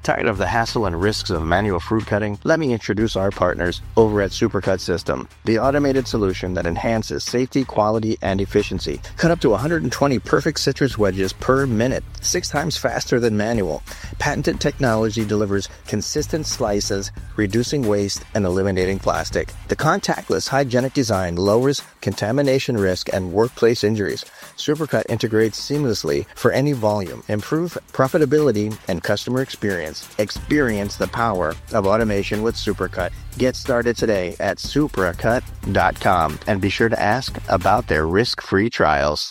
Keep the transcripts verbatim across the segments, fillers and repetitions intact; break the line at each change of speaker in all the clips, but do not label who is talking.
Tired of the hassle and risks of manual fruit cutting? Let me introduce our partners over at Supercut System, the automated solution that enhances safety, quality, and efficiency. Cut up to one hundred twenty perfect citrus wedges per minute, six times faster than manual. Patented technology delivers consistent slices, reducing waste and eliminating plastic. The contactless, hygienic design lowers contamination risk and workplace injuries. Supercut integrates seamlessly for any volume. Improve profitability and customer experience. Experience the power of automation with Supercut. Get started today at supracut dot com and be sure to ask about their risk-free trials.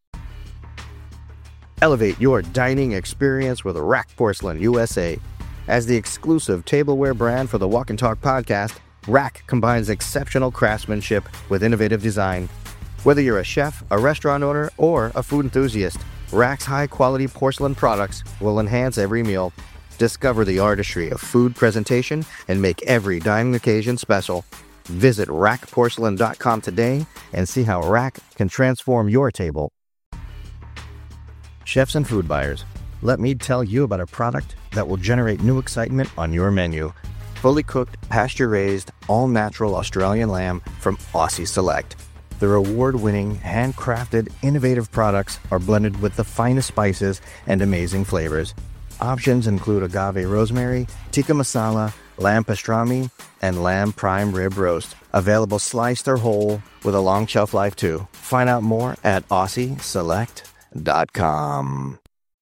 Elevate your dining experience with Rack Porcelain U S A. As the exclusive tableware brand for the Walk and Talk podcast, Rack combines exceptional craftsmanship with innovative design. Whether you're a chef, a restaurant owner, or a food enthusiast, Rack's high-quality porcelain products will enhance every meal. Discover the artistry of food presentation and make every dining occasion special. Visit rack porcelain dot com today and see how Rack can transform your table. Chefs and food buyers, let me tell you about a product that will generate new excitement on your menu. Fully cooked, pasture-raised, all-natural Australian lamb from Aussie Select. Their award-winning, handcrafted, innovative products are blended with the finest spices and amazing flavors. Options include agave rosemary, tikka masala, lamb pastrami, and lamb prime rib roast. Available sliced or whole with a long shelf life too. Find out more at aussie select dot com.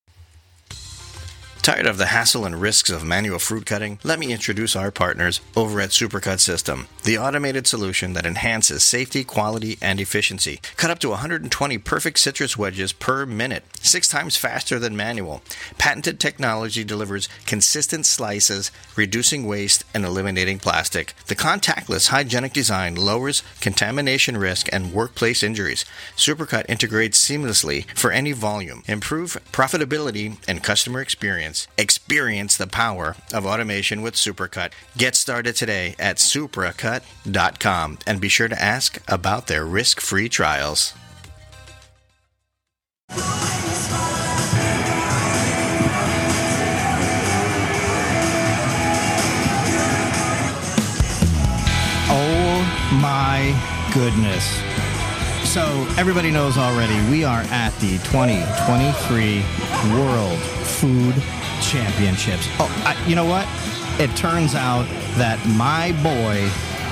Tired of the hassle and risks of manual fruit cutting? Let me introduce our partners over at Supercut System, the automated solution that enhances safety, quality, and efficiency. Cut up to one hundred twenty perfect citrus wedges per minute, six times faster than manual. Patented technology delivers consistent slices, reducing waste and eliminating plastic. The contactless, hygienic design lowers contamination risk and workplace injuries. Supercut integrates seamlessly for any volume. Improve profitability and customer experience. Experience the power of automation with Supercut. Get started today at supracut dot com and be sure to ask about their risk-free trials.
Oh my goodness. So everybody knows already we are at the twenty twenty-three World Food Championships. Oh, I, you know what? It turns out that my boy,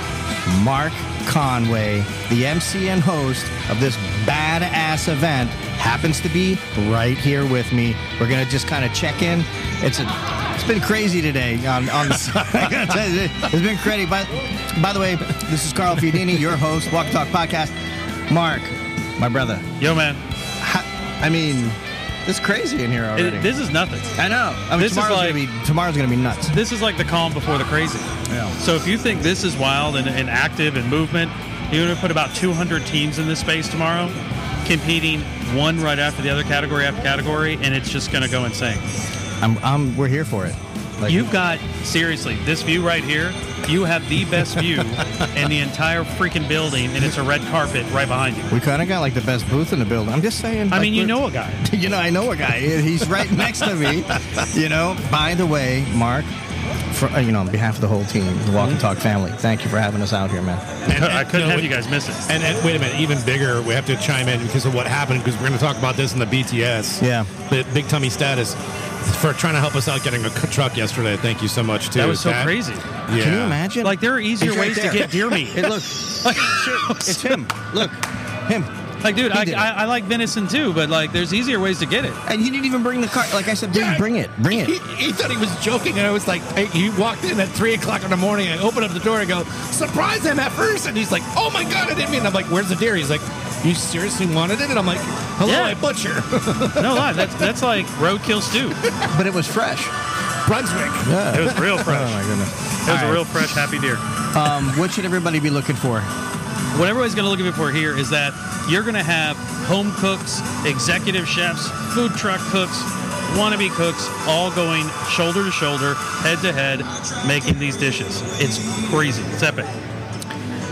Mark Conway, the M C and host of this badass event, happens to be right here with me. We're going to just kind of check in. It's a, it's been crazy today on, on the side. It's been crazy. By, by the way, this is Carl Fiudini, your host, Walk and Talk Podcast. Mark, my brother.
Yo, man.
How, I mean... It's crazy in here already.
It, this is nothing.
I know. I mean,
this
tomorrow's
is like,
gonna be tomorrow's gonna be nuts.
This is like the calm before the crazy.
Yeah.
So if you think this is wild and, and active and movement, you're gonna put about two hundred teams in this space tomorrow, competing one right after the other, category after category, and it's just gonna go insane.
I'm. I'm. We're here for it.
Like, you've got, seriously, this view right here, you have the best view in the entire freaking building, and it's a red carpet right behind you.
We kind of got like the best booth in the building. I'm just saying.
I
like,
mean, you know a guy.
You know, I know a guy. He's right next to me. You know, by the way, Mark, for, uh, you know, on behalf of the whole team, the Walk and Talk family, thank you for having us out here, man.
And, and, I couldn't
no,
have you guys miss it.
And, and wait a minute, even bigger, we have to chime in because of what happened, because we're going to talk about this in the B T S.
Yeah.
The Big Tummy Status. For trying to help us out getting a truck yesterday. Thank you so much, too.
That was so
Pat.
crazy.
Yeah.
Can you imagine?
Like, there are easier
right
ways
there.
to get deer meat.
Hey, look. Sure, it's him. Look. Him.
Like, dude, I,
did it.
I, I like venison, too, but, like, there's easier ways to get it.
And he didn't even bring the car. Like I said, yeah, bring it. Bring it.
He, he thought he was joking, and I was like, hey, he walked in at three o'clock in the morning, and I opened up the door and go, surprise him at first. And he's like, oh, my God, I didn't mean it. I'm like, where's the deer? He's like, you seriously wanted it? And I'm like, hello,
Yeah.
I butcher.
No lie, that's, that's like roadkill stew.
But it was fresh.
Brunswick.
Yeah.
It was real fresh.
Oh, my goodness.
It was
All
a
right.
real fresh, happy deer.
Um, what should everybody be looking for?
What everybody's going to look for here is that you're going to have home cooks, executive chefs, food truck cooks, wannabe cooks, all going shoulder to shoulder, head to head, making these dishes. It's crazy. It's epic.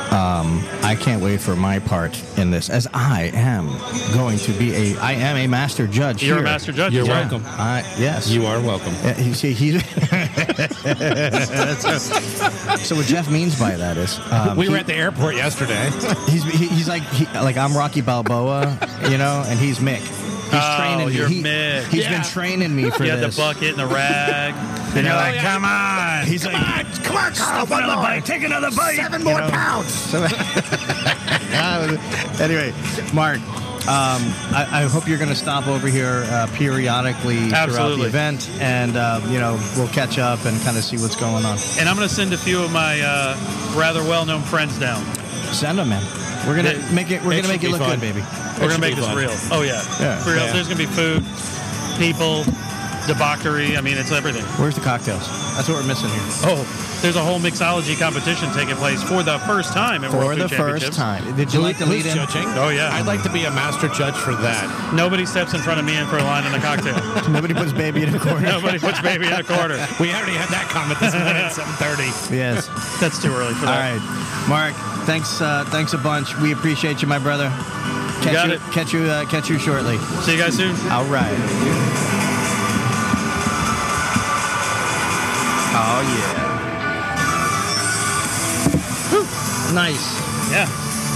Um, I can't wait for my part in this, as I am going to be a, I am a master judge.
You're
here.
a master judge.
You're
yeah.
welcome.
I, yes.
You are welcome.
Uh, you see, he's so what Jeff means by that is um,
we
he,
were at the airport yesterday.
he's he, he's like he, like I'm Rocky Balboa, you know, and he's Mick. He's
Oh,
training me.
you're
He,
Mick.
He's
Yeah.
been training me for
You had the
this.
bucket and the rag. And you're
Oh,
like,
yeah.
come on.
He's like,
Come on, Carl. One
another
more.
bite. Take another bite.
Seven
You
more
know?
pounds.
So- anyway, Mark, um, I, I hope you're going to stop over here uh, periodically throughout
Absolutely.
the event, and uh, you know we'll catch up and kind of see what's going on.
And I'm going to send a few of my uh, rather well-known friends down.
Send them, man. We're gonna
It-
make it. We're
it
gonna make
should
it
be
look
fun.
good, baby.
We're going
should
to make
be
this
fun.
real. Oh, yeah.
Yeah.
For real.
Yeah.
There's going to be food, people, debauchery. I mean, it's everything.
Where's the cocktails? That's what we're missing here.
Oh, there's a whole mixology competition taking place for the first time at
For
World
the
Food
first
Championships.
time. Did you like the
Who's
lead in?
judging?
Oh, yeah.
I'd like to be a master judge for that.
Nobody steps in front of me and for a line in the cocktail.
Nobody puts baby in a corner.
Nobody puts baby in a corner.
We already had that comment this morning at seven thirty.
Yes.
That's too early for
All
that.
right, Mark. Thanks. Uh, thanks a bunch. We appreciate you, my brother. Catch
got
you,
it.
Catch you. Uh, catch you shortly.
See you guys soon.
All right. Oh yeah. Whew. Nice.
Yeah.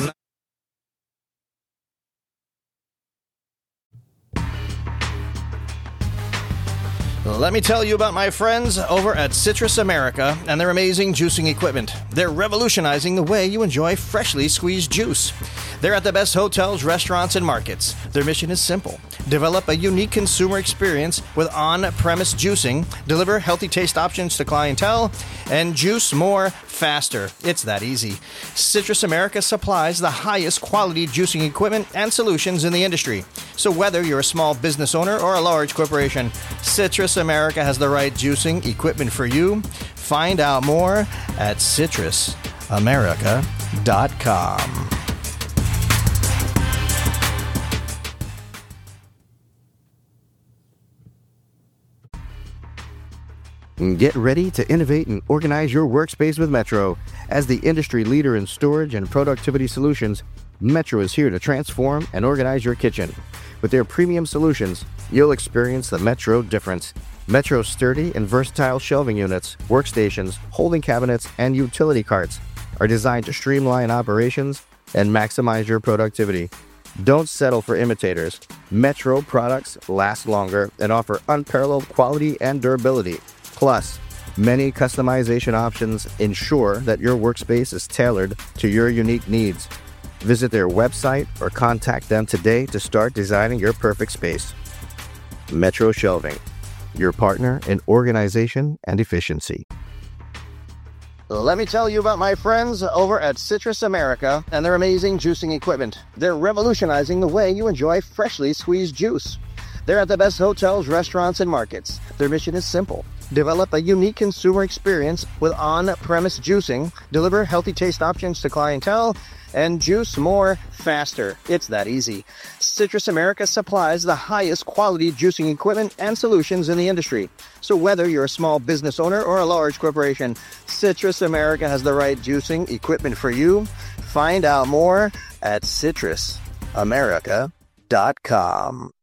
Let me tell you about my friends over at Citrus America and their amazing juicing equipment. They're revolutionizing the way you enjoy freshly squeezed juice. They're at the best hotels, restaurants, and markets. Their mission is simple: develop a unique consumer experience with on-premise juicing, deliver healthy taste options to clientele, and juice more faster. It's that easy. Citrus America supplies the highest quality juicing equipment and solutions in the industry. So whether you're a small business owner or a large corporation, Citrus America has the right juicing equipment for you. Find out more at citrus america dot com. Get ready to innovate and organize your workspace with Metro. As the industry leader in storage and productivity solutions, Metro is here to transform and organize your kitchen. With their premium solutions, you'll experience the Metro difference. Metro's sturdy and versatile shelving units, workstations, holding cabinets, and utility carts are designed to streamline operations and maximize your productivity. Don't settle for imitators. Metro products last longer and offer unparalleled quality and durability. Plus, many customization options ensure that your workspace is tailored to your unique needs. Visit their website or contact them today to start designing your perfect space. Metro Shelving, your partner in organization and efficiency. Let me tell you about my friends over at Citrus America and their amazing juicing equipment. They're revolutionizing the way you enjoy freshly squeezed juice. They're at the best hotels, restaurants, and markets. Their mission is simple: develop a unique consumer experience with on-premise juicing, deliver healthy taste options to clientele, and juice more faster. It's that easy. Citrus America supplies the highest quality juicing equipment and solutions in the industry. So whether you're a small business owner or a large corporation, Citrus America has the right juicing equipment for you. Find out more at citrus america dot com.